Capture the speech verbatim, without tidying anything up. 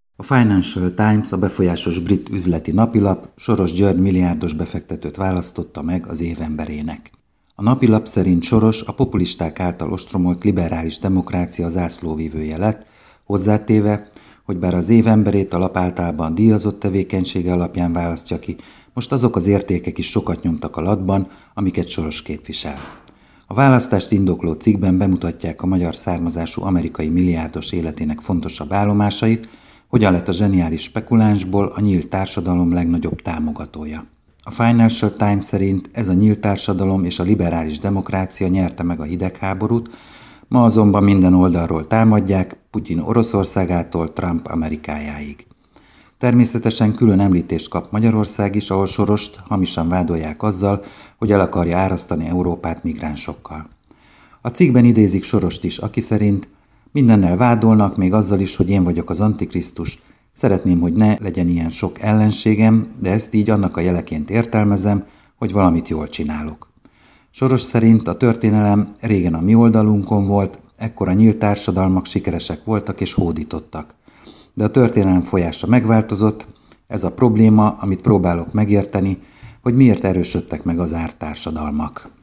A Financial Times, a befolyásos brit üzleti napilap Soros György milliárdos befektetőt választotta meg az év emberének. A napilap szerint Soros a populisták által ostromolt liberális demokrácia zászlóvivője lett, hozzátéve, hogy bár az év emberét a lap általában díjazott tevékenysége alapján választja ki, most azok az értékek is sokat nyomtak a latban, amiket Soros képvisel. A választást indokló cikkben bemutatják a magyar származású amerikai milliárdos életének fontosabb állomásait, hogyan lett a zseniális spekulánsból a nyílt társadalom legnagyobb támogatója. A Financial Times szerint ez a nyílt társadalom és a liberális demokrácia nyerte meg a hidegháborút, ma azonban minden oldalról támadják, Putyin Oroszországától Trump Amerikájáig. Természetesen külön említést kap Magyarország is, ahol Sorost hamisan vádolják azzal, hogy el akarja árasztani Európát migránsokkal. A cikkben idézik Sorost is, aki szerint mindennel vádolnak, még azzal is, hogy én vagyok az Antikrisztus. Szeretném, hogy ne legyen ilyen sok ellenségem, de ezt így annak a jeleként értelmezem, hogy valamit jól csinálok. Soros szerint a történelem régen a mi oldalunkon volt, ekkor a nyílt társadalmak sikeresek voltak és hódítottak. De a történelem folyása megváltozott, ez a probléma, amit próbálok megérteni, hogy miért erősödtek meg az árt társadalmak.